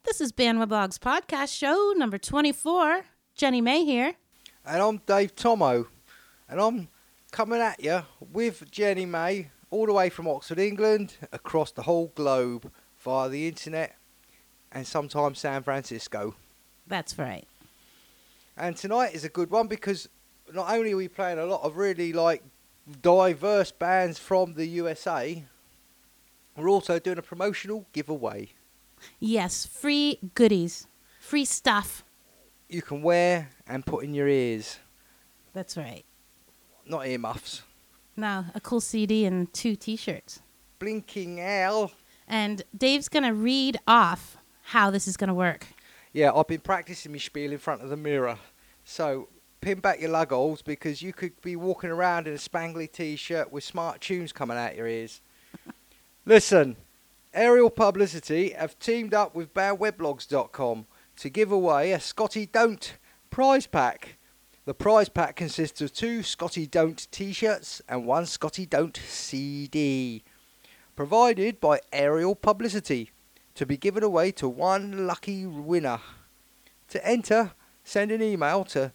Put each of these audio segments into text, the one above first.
This is Bandwidth Blogs Podcast Show number 24. Jenny May here. And I'm Dave Tomo. And I'm coming at you with Jenny May all the way from Oxford, England, across the whole globe via the internet and sometimes San Francisco. That's right. And tonight is a good one because not only are we playing a lot of really diverse bands from the USA, we're also doing a promotional giveaway. Yes, free goodies, free stuff. You can wear and put in your ears. That's right. Not earmuffs. No, a cool CD and 2 t-shirts. Blinking hell. And Dave's going to read off how this is going to work. Yeah, I've been practicing my spiel in front of the mirror. So, pin back your lug holes because you could be walking around in a spangly t-shirt with smart tunes coming out your ears. Listen, Aerial Publicity have teamed up with bandweblogs.com to give away a Scotty Don't prize pack. The prize pack consists of 2 Scotty Don't t-shirts and 1 Scotty Don't CD, provided by Aerial Publicity, to be given away to one lucky winner. To enter, send an email to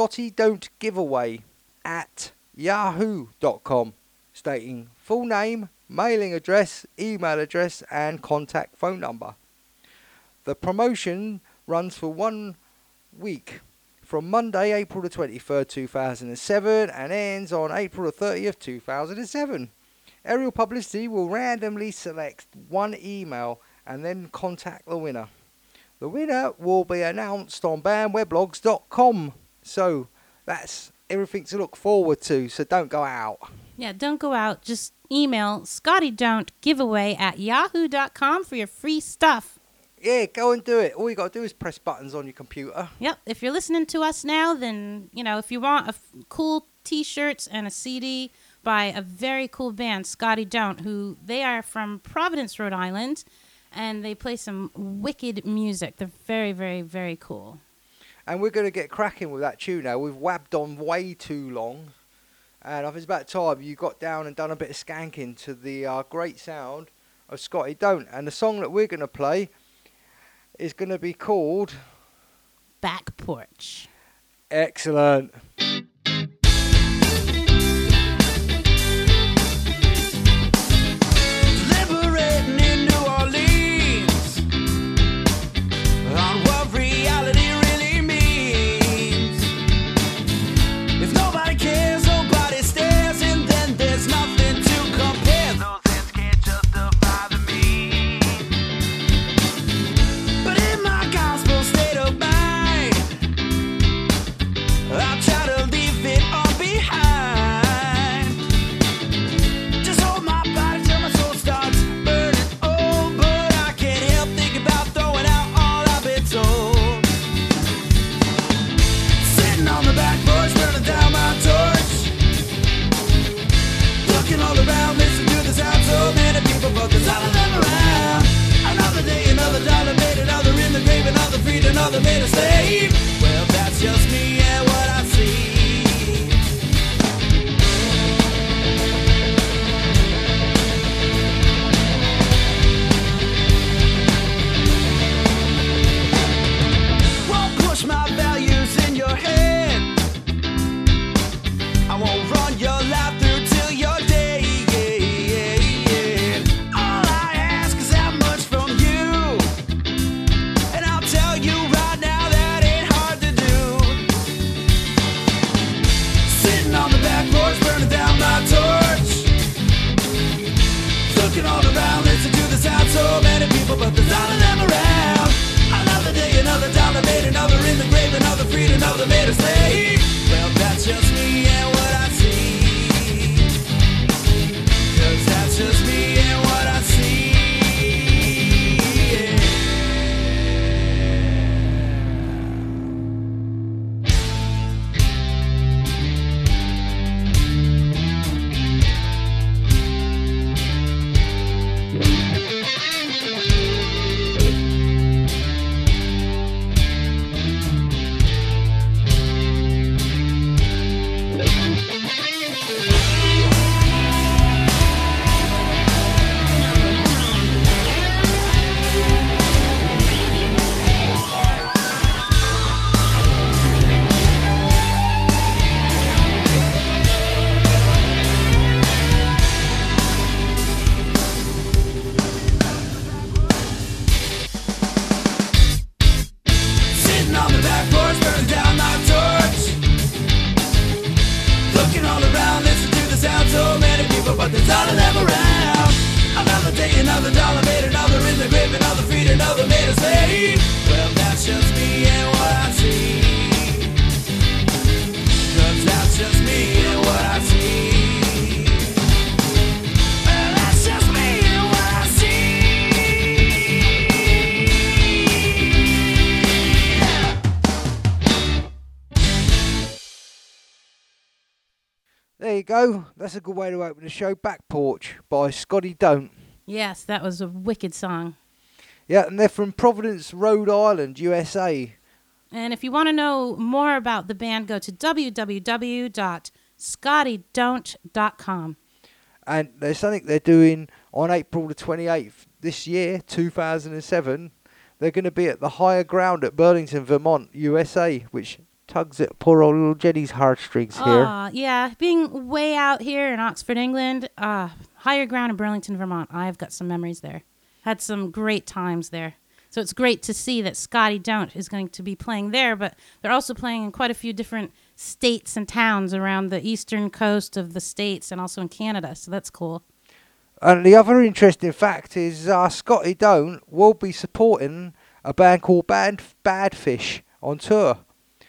scottydon'tgiveaway@yahoo.com stating full name, mailing address, email address and contact phone number. The promotion runs for 1 week from Monday, April the 23rd, 2007 and ends on April the 30th, 2007. Aerial Publicity will randomly select 1 email and then contact the winner. The winner will be announced on bandweblogs.com. So that's everything to look forward to, so don't go out. Yeah, don't go out. Just email scottydon'tgiveaway@yahoo.com for your free stuff. Yeah, go and do it. All you got to do is press buttons on your computer. Yep, if you're listening to us now, then, if you want cool t-shirts and a CD by a very cool band, Scotty Don't, who they are from Providence, Rhode Island, and they play some wicked music. They're very, very, very cool. And we're going to get cracking with that tune now. We've wabbed on way too long. And I think it's about time you got down and done a bit of skanking to the great sound of Scotty Don't. And the song that we're going to play is going to be called Back Porch. Excellent. Liberating in New Orleans on what reality really means. If nobody cares, nobody stares, and then there's nothing to compare. Those ends can't justify the means. But in my gospel state of mind, I try to leave it all behind. Just hold my body till my soul starts burning. Oh, but I can't help thinking about throwing out all I've been told. Sitting on the back porch, burning down my torch. Looking all around, listening to the sound. So many people, but there's none of them around. Another day, another dollar made, another in the grave, another freed, another made a slave. Well, that's just me and what I see. Won't push my values in your head. I won't run your life through till you're dead. All I ask is how much from you, and I'll tell you right now that ain't hard to do. Sitting on the back porch, burning down my torch. Looking all around, listen to the sound. So many people, but there's none of them around. Another day, another dollar made, another in the grave, another freed, another made a slave. Well, that's just me and what I see. 'Cause that's just me and what I see. Yeah. another made a slave. Well, that's just me and what I see. 'Cause that's just me and what I see. Well, that's just me and what I see. There you go. That's a good way to open the show. Back Porch by Scotty Don't. Yes, that was a wicked song. Yeah, and they're from Providence, Rhode Island, USA. And if you want to know more about the band, go to www.scottydon't.com. And there's something they're doing on April the 28th this year, 2007. They're going to be at the Higher Ground at Burlington, Vermont, USA, which tugs at poor old little Jenny's heartstrings here. Yeah, being way out here in Oxford, England, Higher Ground in Burlington, Vermont. I've got some memories there. Had some great times there. So it's great to see that Scotty Don't is going to be playing there, but they're also playing in quite a few different states and towns around the eastern coast of the States and also in Canada. So that's cool. And the other interesting fact is Scotty Don't will be supporting a band called Badfish on tour.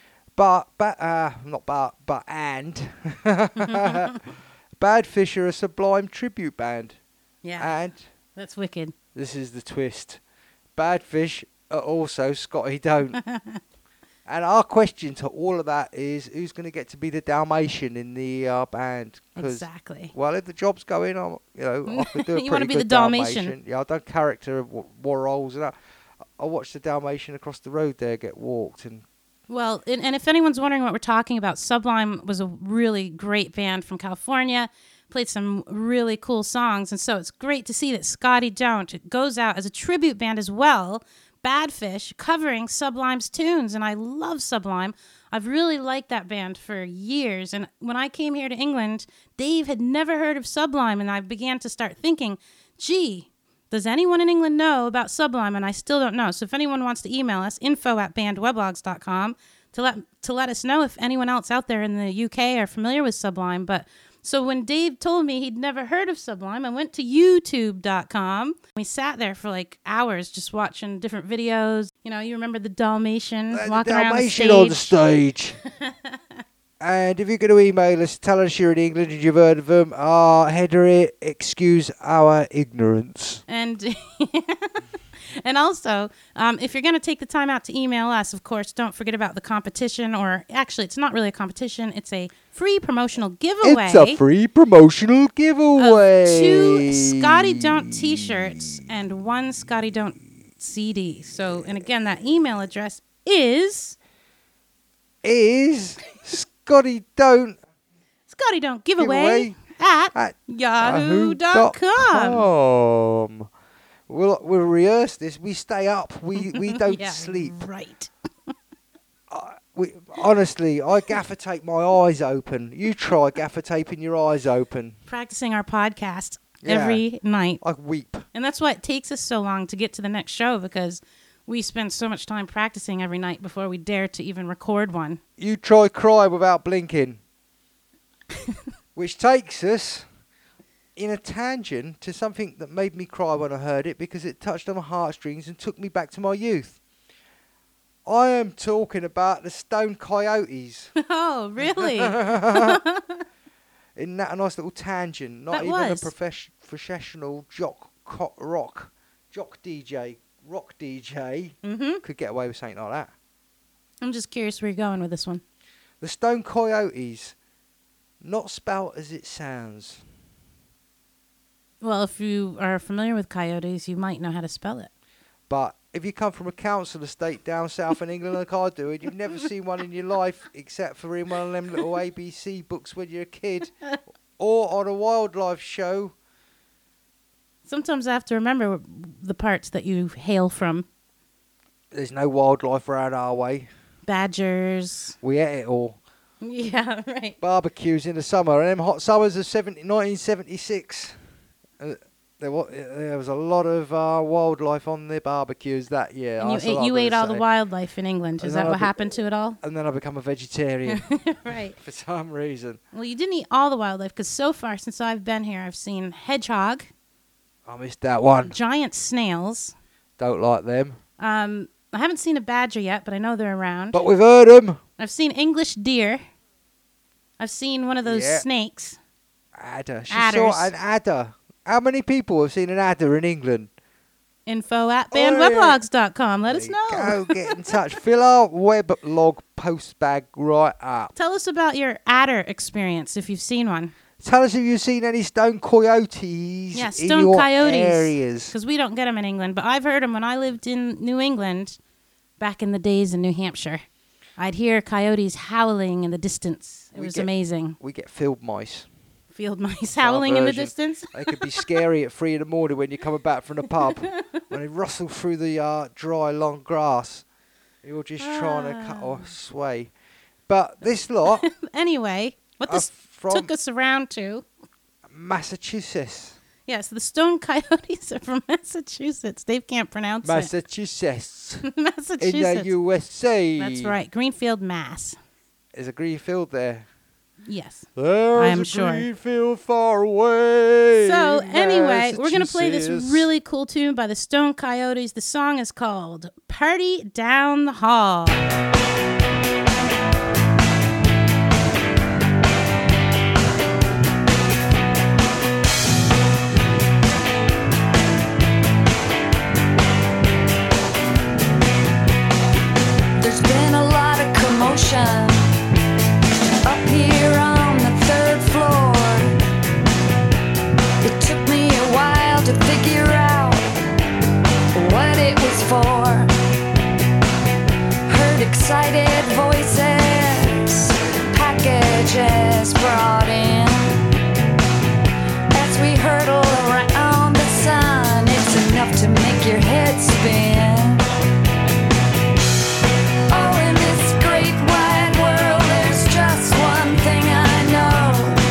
Badfish are a Sublime tribute band. Yeah, And that's wicked. this is the twist. Badfish are also Scotty Don't. And our question to all of that is, who's going to get to be the Dalmatian in the band? Exactly. Well, if the job's going, I could do a You wanna pretty be good the Dalmatian. Yeah, I've done character war roles and that. I watched the Dalmatian across the road there get walked, and Well, and if anyone's wondering what we're talking about, Sublime was a really great band from California, played some really cool songs, and so it's great to see that Scotty Don't goes out as a tribute band as well, Badfish, covering Sublime's tunes, and I love Sublime. I've really liked that band for years, and when I came here to England, Dave had never heard of Sublime, and I began to start thinking, gee, does anyone in England know about Sublime? And I still don't know. So if anyone wants to email us, info@bandweblogs.com, to let us know if anyone else out there in the UK are familiar with Sublime. But so when Dave told me he'd never heard of Sublime, I went to youtube.com. We sat there for like hours just watching different videos. You know, you remember the Dalmatian walking around the stage. on the stage. And if you're going to email us, tell us you're in England and you've heard of them. Header it, excuse our ignorance. And and also, if you're going to take the time out to email us, of course, don't forget about the competition. Or actually, it's not really a competition. It's a free promotional giveaway. It's a free promotional giveaway. Of 2 Scotty Don't t-shirts and 1 Scotty Don't CD. So, and again, that email address is Scotty Don't giveaway at yahoo.com. We'll rehearse this. We stay up. We don't Yeah, sleep. Right. Honestly, I gaffer tape my eyes open. You try gaffer taping your eyes open. Practicing our podcast Yeah. every night. I weep. And that's why it takes us so long to get to the next show, because we spend so much time practicing every night before we dare to even record one. You try cry without blinking. Which takes us in a tangent to something that made me cry when I heard it, because it touched on my heartstrings and took me back to my youth. I am talking about the Stone Coyotes. Oh, really? In that nice little tangent, not That even was. a professional rock DJ could get away with something like that. I'm just curious where you're going with this one. The Stone Coyotes, not spelt as it sounds. Well, if you are familiar with coyotes, you might know how to spell it. But if you come from a council estate down south in England like I do, and you've never seen one in your life except for in one of them little ABC books when you're a kid, or on a wildlife show. Sometimes I have to remember the parts that you hail from. There's no wildlife around our way. Badgers. We ate it all. Yeah, right. Barbecues in the summer, and them hot summers of 1976. There was a lot of wildlife on the barbecues that year. And you ate all the wildlife in England. Is that what happened to it all? And then I become a vegetarian Right. for some reason. Well, you didn't eat all the wildlife, because so far since I've been here, I've seen hedgehog, I missed that one. giant snails, Don't like them. I haven't seen a badger yet, but I know they're around. But we've heard them. I've seen English deer. I've seen one of those Yeah. snakes. Adder. She Adders. saw an adder. How many people have seen an adder in England? Info at Oi. bandweblogs.com. Let us There know. you Go get in touch. Fill our weblog post bag right up. Tell us about your adder experience if you've seen one. Tell us if you've seen any stone coyotes Yeah, in stone your coyotes. areas. Because we don't get them in England, but I've heard them when I lived in New England back in the days in New Hampshire. I'd hear coyotes howling in the distance. It We was get- amazing. We get field mice. Field mice howling in the version. distance. They could be scary at 3 a.m. when you're coming back from the pub. When they rustle through the dry, long grass. You're just trying to cut or sway. But this lot Anyway, what are this from took us around to. Massachusetts. Yes, the stone coyotes are from Massachusetts. Dave can't pronounce Massachusetts. it. In Massachusetts. the USA. That's right. Greenfield, Mass. There's a green field there. Yes. There's I am a sure. green field far away. So anyway, we're going to play this Massachusetts. really cool tune by the Stone Coyotes. The song is called Party Down the Hall. There's been a lot of commotion up here on the third floor. It took me a while to figure out what it was for. Heard excited voices, packages brought in. As we hurtle around the sun, it's enough to make your head spin. Oh, in this great wide world, there's just one thing I know.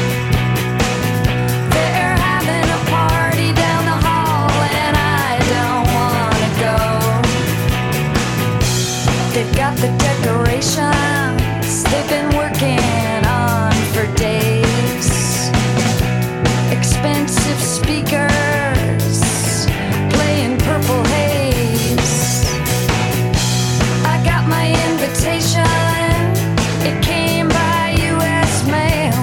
They're having a party down the hall, and I don't wanna go. They've got the decorations they've been working on for days. Expensive speakers playing Purple Haze. I got my invitation. It came by U.S. mail.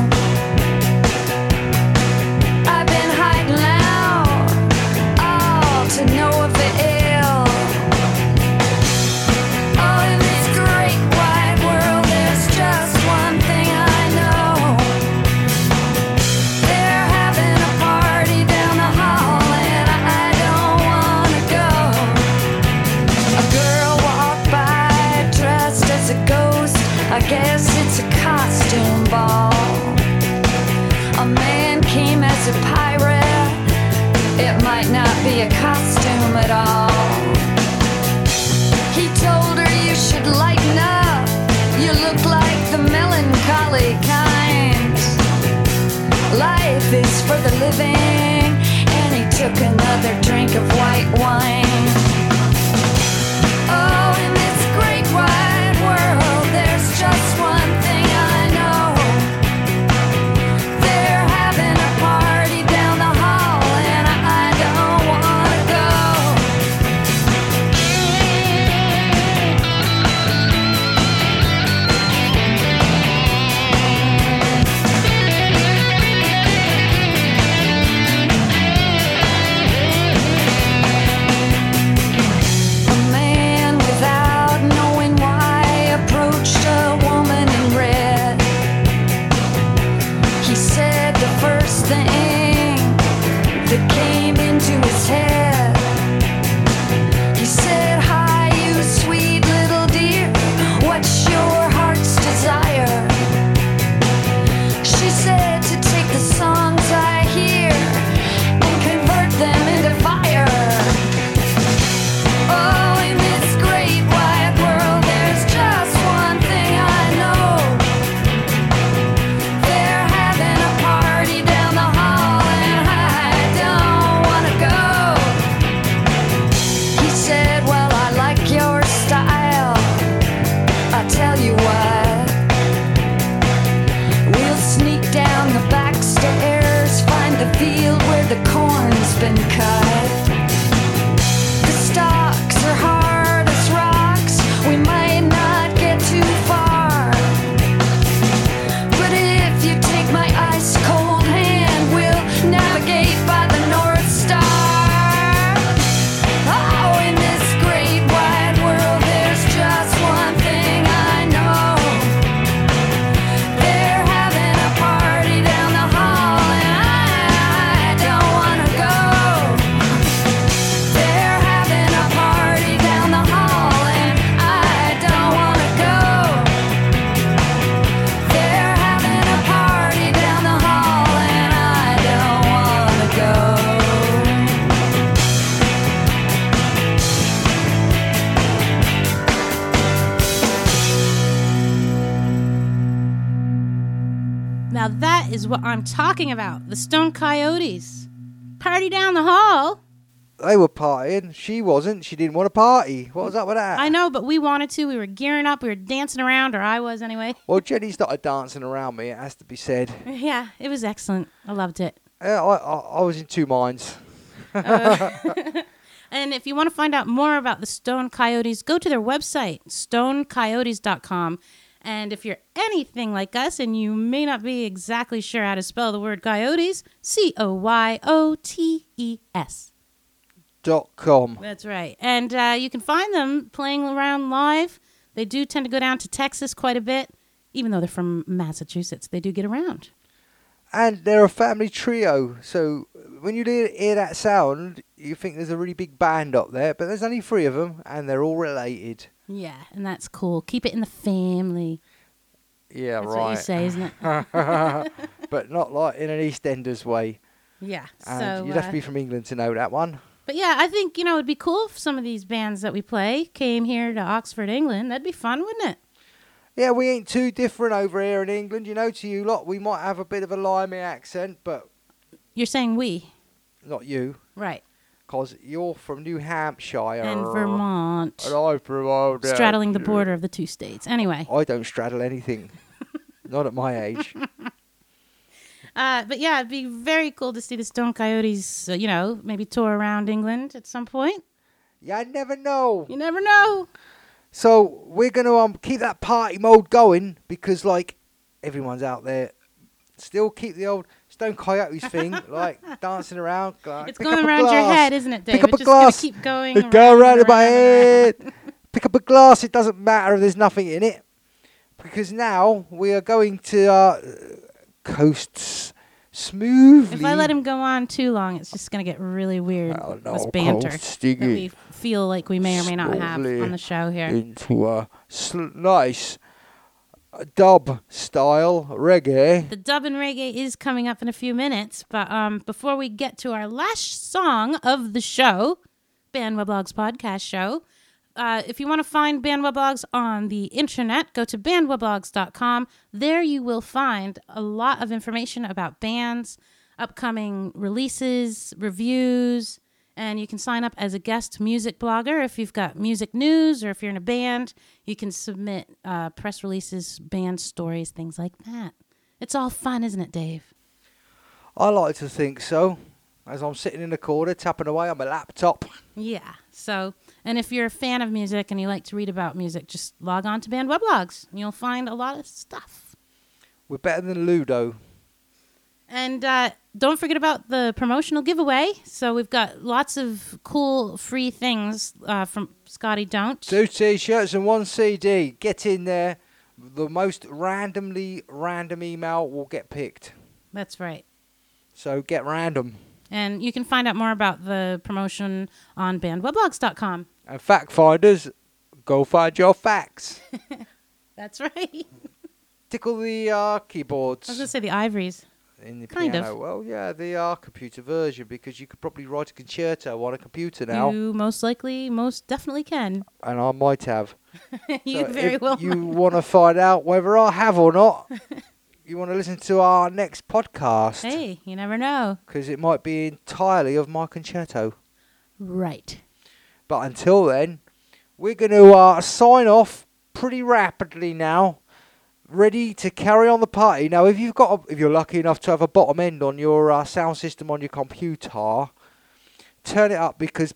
I've been hiding out, all to no avail. Oh, in this great wide world, there's just one thing I know. They're having a party down the hall, and I don't wanna go. A girl walked by dressed as a ghost. I guess it's a costume ball. A man came as a pirate. It might not be a costume at all. He told her you should lighten up. You look like the melancholy kind. Life is for the living. And he took another drink of white wine. Oh, in this great wide world, there's just one thing I know. They're having a party down the hall, and I don't wanna go. is what I'm talking about. The Stone Coyotes. Party down the hall. They were partying. She wasn't. She didn't want to party. What was up with that? I know, but we wanted to. We were gearing up. We were dancing around, or I was anyway. Well, Jenny started dancing around me, it has to be said. Yeah, it was excellent. I loved it. I was in two minds. And if you want to find out more about the Stone Coyotes, go to their website, stonecoyotes.com. And if you're anything like us and you may not be exactly sure how to spell the word coyotes, COYOTES. .com. That's right. And you can find them playing around live. They do tend to go down to Texas quite a bit. Even though they're from Massachusetts, they do get around. And they're a family trio. So when you hear that sound, you think there's a really big band up there. But there's only three of them, and they're all related. Yeah, and that's cool. Keep it in the family. Yeah, That's right. what you say, isn't it? But not like in an EastEnders way. Yeah. And So, you'd have to be from England to know that one. but yeah, I think, it'd be cool if some of these bands that we play came here to Oxford, England. That'd be fun, wouldn't it? Yeah, we ain't too different over here in England. To you lot, we might have a bit of a limey accent, but You're saying we. not you. Right. Because you're from New Hampshire. And Vermont. And I'm from old Straddling the border of the two states. Anyway. I don't straddle anything. Not at my age. But yeah, it'd be very cool to see the Stone Coyotes, maybe tour around England at some point. Yeah, I never know. You never know. So we're going to keep that party mode going because, like, everyone's out there. Still keep the old Stone Coyotes thing, like dancing around. Like, It's pick going up a around your glass. head, isn't it, Dave? Pick up It's a just going glass. to keep going It go around in my and head. Pick up a glass. It doesn't matter if there's nothing in it. Because now we are going to coast smoothly. If I let him go on too long, it's just going to get really weird. Oh, no, This banter coasting that we feel like we may or may not have smoothly on the show here. into a nice dub style reggae. The dub and reggae is coming up in a few minutes, but before we get to our last song of the show, Bandweblogs podcast show, if you want to find Bandweblogs on the internet, go to bandweblogs.com. There you will find a lot of information about bands, upcoming releases, reviews, and you can sign up as a guest music blogger if you've got music news or if you're in a band. You can submit press releases, band stories, things like that. It's all fun, isn't it, Dave? I like to think so. As I'm sitting in the corner tapping away on my laptop. Yeah. So, and if you're a fan of music and you like to read about music, just log on to Bandweblogs and you'll find a lot of stuff. We're better than Ludo. And don't forget about the promotional giveaway. So we've got lots of cool free things from Scotty Don't. 2 T-shirts and 1 CD. Get in there. The most random email will get picked. That's right. So get random. And you can find out more about the promotion on bandweblogs.com. And fact finders, go find your facts. That's right. Tickle the keyboards. I was going to say the ivories. In the Kind piano. of. Well, yeah, the computer version, because you could probably write a concerto on a computer now. You most definitely can. And I might have. You So very if well you might. want to find out whether I have or not, you want to listen to our next podcast. Hey, you never know. Because it might be entirely of my concerto. Right. But until then, we're going to sign off pretty rapidly now. Ready to carry on the party. Now, if you're lucky enough to have a bottom end on your sound system on your computer, turn it up because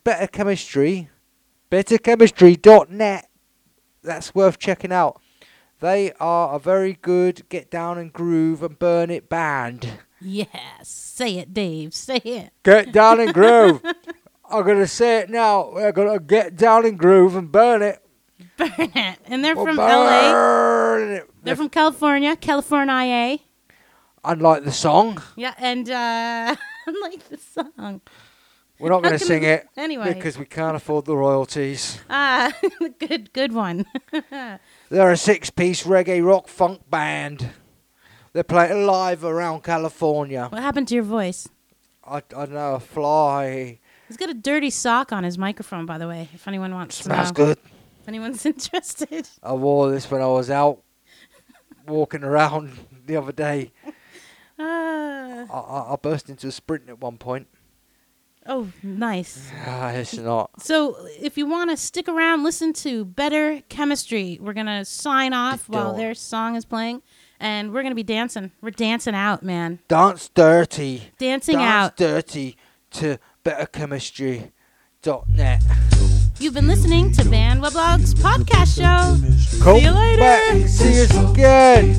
betterchemistry.net, that's worth checking out. They are a very good get down and groove and burn it band. Yes. Say it, Dave. Say it. Get down and groove. I'm going to say it now. We're going to get down and groove and burn it. Burn it. And they're We'll from LA. burn it. They're from California. California. Unlike the song, Yeah, and I like the song. we're not going to sing it Anyway. because we can't afford the royalties. Good one. They're a 6-piece reggae rock funk band. They're playing live around California. What happened to your voice? I don't know, a fly. He's got a dirty sock on his microphone, by the way, if anyone wants to Smells know. good. If anyone's interested. I wore this when I was out walking around the other day. I burst into a sprint at one point. Oh, nice. It's not. So if you want to stick around, listen to Better Chemistry. We're going to sign off while their song is playing. And we're going to be dancing. We're dancing out, man. Dance dirty. Dancing Dance out. dirty to betterchemistry.net. You've been listening to Band Weblog's podcast show. Come See you later. back. See us again.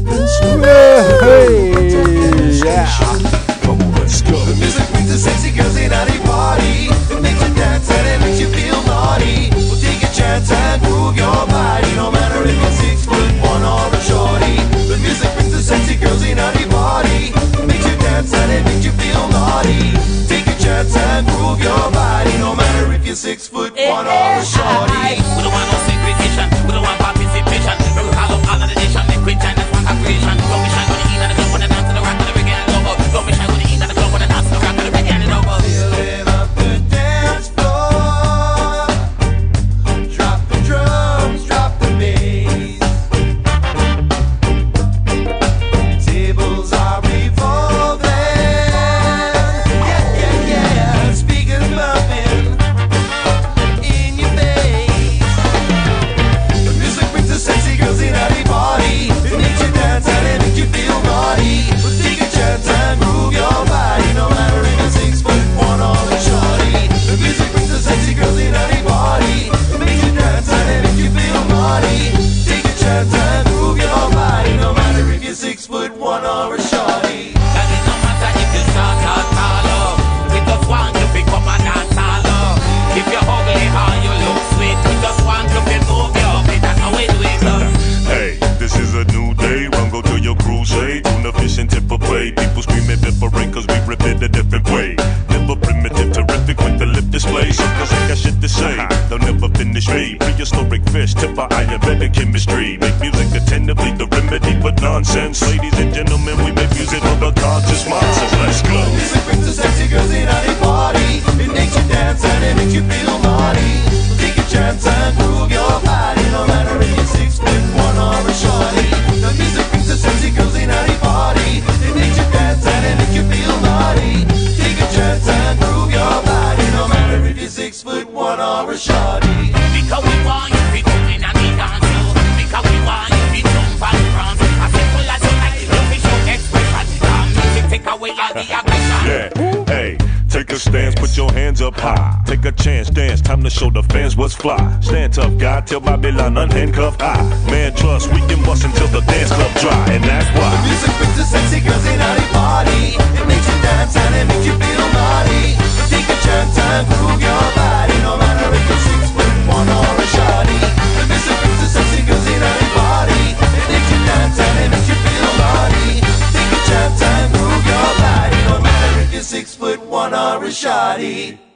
Yeah. Come on, let's go. The music brings the sexy girls in at a party. It makes you dance and it makes you feel naughty. Well, take a chance and move your body, no matter if you're 6'1" or a shorty. The music brings the sexy girls in at a party. It makes you dance and it makes you feel naughty. Take a chance and move your body, no matter if you're 6'1" or a shorty. We don't want no segregation, we don't want participation. We will call up all of the nation, make we join this one creation. Don't be shy when you eat and the club when the dance to the rock and the reggae and the over. Don't be shy when you eat and the club when the dance to the rock and the reggae and the over. Filling up the dance floor. Drop the drums, drop the bass. Tables are revolving. Yeah, yeah, yeah. Speakers bumping in your face. The music brings the sexy girls in at the party. It makes you dance and it makes you feel naughty. Well, take a chance and move your body, no matter if you're 6'1" or a shorty. The music brings the sexy girls in at the party. It makes you dance and it makes you feel naughty. Take a chance and move your body, no matter if you're 6'1" or a shorty. That it no matter if you short or taller. We just want to pick up a dance haller. If you're ugly or you look sweet, we just want to move your feet. That's how we do it, love. Hey, this is a new day. Run go to your crusade. Tuna fish and tip of play. People screaming different cause we rip it a different way. Never primitive, terrific with the lip display. Suckers ain't got shit to say. They'll never finish me. Prehistoric fish, tip of Ayurvedic chemistry. Make music attentively, the remedy for nonsense. Ladies and gentlemen, we make music for the conscious monsters. Let's go. Music brings the sexy girls in at a party. It makes you dance and it makes you feel naughty. Take a chance and move your body, no matter if you're 6'1" or a shorty. The music brings the sexy girls in at a party. It makes you dance and it makes you feel naughty. Take a chance and move your body, no matter if you're 6'1" or a shorty. Because we want you to come in and be dance too. Because we want you to jump and prance. As simple as you like, you be show expression. Music take away all the aggression. Yeah, hey, take a stance, put your hands up high. Take a chance, dance, time to show the fans what's fly. Stand tough, guy, tell Babylon unhandcuffed I. Man, trust, we can bust until the dance club dry, and that's The why. music brings the sexy girls in at a party. It makes you dance and it makes you feel naughty. Take a chance and move your body, no matter if you're 6'1" or a shorty. The music brings the sexy girls in at a party. It makes you dance and it makes you feel naughty. Take a chance and move your body, no matter if you're 6'1" or a shorty.